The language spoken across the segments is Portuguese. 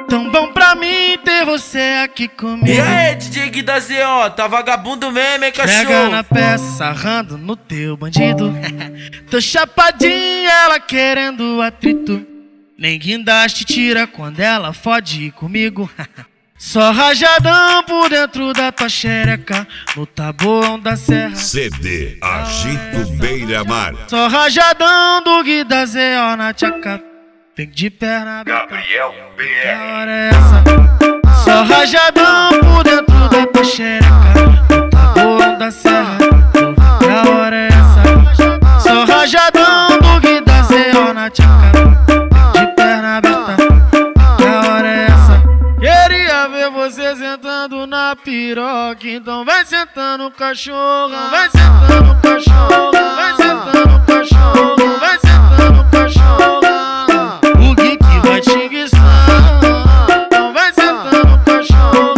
Tão bom pra mim ter você aqui comigo. E aí, DJ Gui da ZO, tá vagabundo mesmo, hein, cachorro? Pega na peça, sarrando no teu bandido. Tô chapadinha, ela querendo atrito. Nem guindaste tira quando ela fode comigo. Só rajadão por dentro da tua xereca, no tabuão da serra. CD Agito Beira-Mar. Só rajadão do Gui da ZO na tchaca. Tem de perna aberta. Gabriel Que PR. hora é essa? Só rajadão por dentro da tua xereca, no tabuão da serra. Que hora é essa? Só rajadão do Gui da ZO na tchaca. Tem de perna aberta. Que hora é essa? Queria ver você sentando na piroca. Então vai sentando cachorro, vai sentando cachorro, vai sentando cachorro, vai sentando cachorro. O Gui que vai te enguiçar. Então vai sentando cachorro.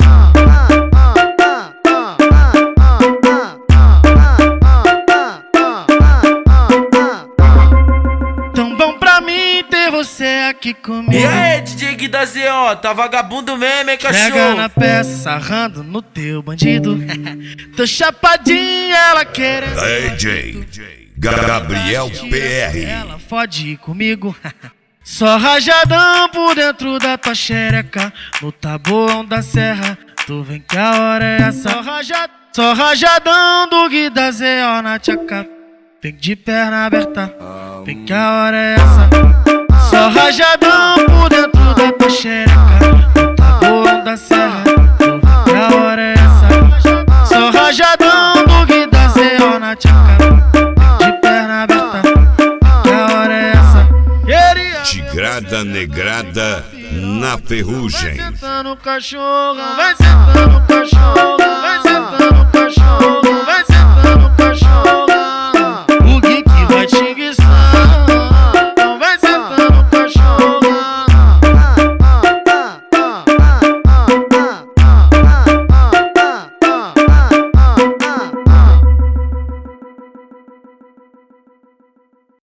Tão bom pra mim ter você aqui comigo. E aí, DJ Gui da ZO, tá vagabundo mesmo, hein, Pega cachorro? na peça, sarrando no teu bandido. Tô chapadinha, ela querendo. DJ Gabriel PR. Ela fode comigo. Só rajadão por dentro da tua xereca, no tabuão da serra. Tu vem que a hora é essa. Só rajadão do Gui da ZO na tchaca. Vem de perna aberta. Vem que a hora é essa. Só rajadão por dentro da tua xereca, no tabuão da serra. Tu vem que a hora é essa. Só rajadão do Gui da ZO na tchaca. Vem de perna aberta. Que a hora é essa? Queria Tigrada Negrada na Ferrugem. vai sentando cachorro, vai sentando cachorro.